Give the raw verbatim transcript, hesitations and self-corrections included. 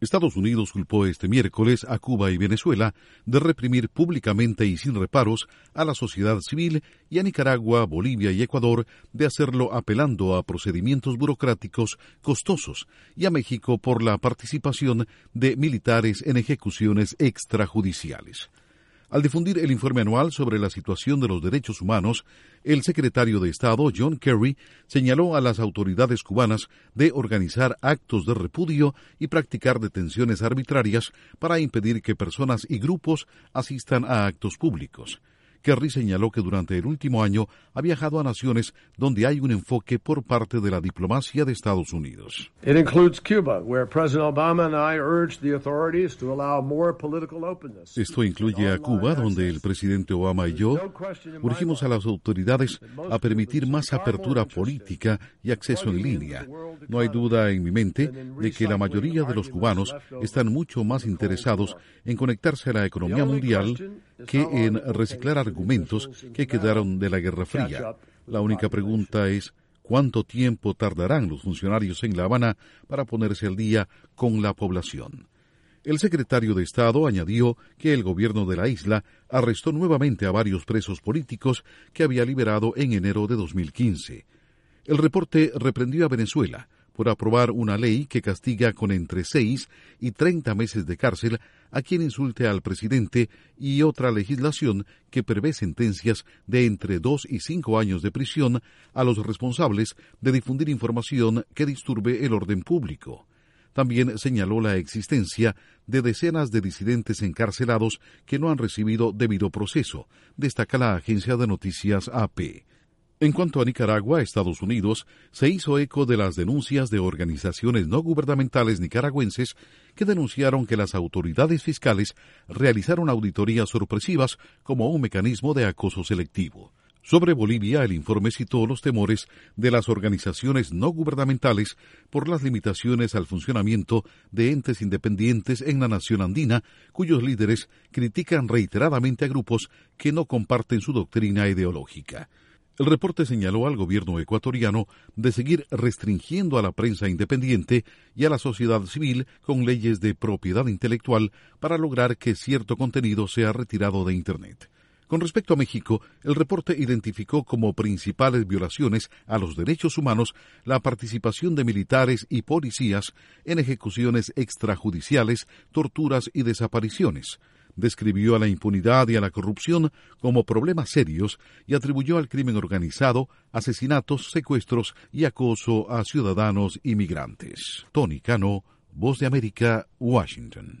Estados Unidos culpó este miércoles a Cuba y Venezuela de reprimir públicamente y sin reparos a la sociedad civil y a Nicaragua, Bolivia y Ecuador de hacerlo apelando a procedimientos burocráticos costosos y a México por la participación de militares en ejecuciones extrajudiciales. Al difundir el informe anual sobre la situación de los derechos humanos, el secretario de Estado, John Kerry, señaló a las autoridades cubanas de organizar actos de repudio y practicar detenciones arbitrarias para impedir que personas y grupos asistan a actos públicos. Kerry señaló que durante el último año ha viajado a naciones donde hay un enfoque por parte de la diplomacia de Estados Unidos. It includes Cuba, where President Obama and I urged the authorities to allow more political openness. Esto incluye a Cuba, donde el presidente Obama y yo urgimos a las autoridades a permitir más apertura política y acceso en línea. No hay duda en mi mente de que la mayoría de los cubanos están mucho más interesados en conectarse a la economía mundial que en reciclar argumentos que quedaron de la Guerra Fría. La única pregunta es ¿cuánto tiempo tardarán los funcionarios en La Habana para ponerse al día con la población? El secretario de Estado añadió que el gobierno de la isla arrestó nuevamente a varios presos políticos que había liberado en enero de dos mil quince. El reporte reprendió a Venezuela por aprobar una ley que castiga con entre seis y treinta meses de cárcel a quien insulte al presidente y otra legislación que prevé sentencias de entre dos y cinco años de prisión a los responsables de difundir información que disturbe el orden público. También señaló la existencia de decenas de disidentes encarcelados que no han recibido debido proceso, destaca la agencia de noticias A P. En cuanto a Nicaragua, Estados Unidos se hizo eco de las denuncias de organizaciones no gubernamentales nicaragüenses que denunciaron que las autoridades fiscales realizaron auditorías sorpresivas como un mecanismo de acoso selectivo. Sobre Bolivia, el informe citó los temores de las organizaciones no gubernamentales por las limitaciones al funcionamiento de entes independientes en la nación andina, cuyos líderes critican reiteradamente a grupos que no comparten su doctrina ideológica. El reporte señaló al gobierno ecuatoriano de seguir restringiendo a la prensa independiente y a la sociedad civil con leyes de propiedad intelectual para lograr que cierto contenido sea retirado de Internet. Con respecto a México, el reporte identificó como principales violaciones a los derechos humanos la participación de militares y policías en ejecuciones extrajudiciales, torturas y desapariciones. Describió a la impunidad y a la corrupción como problemas serios y atribuyó al crimen organizado asesinatos, secuestros y acoso a ciudadanos inmigrantes. Tony Cano, Voz de América, Washington.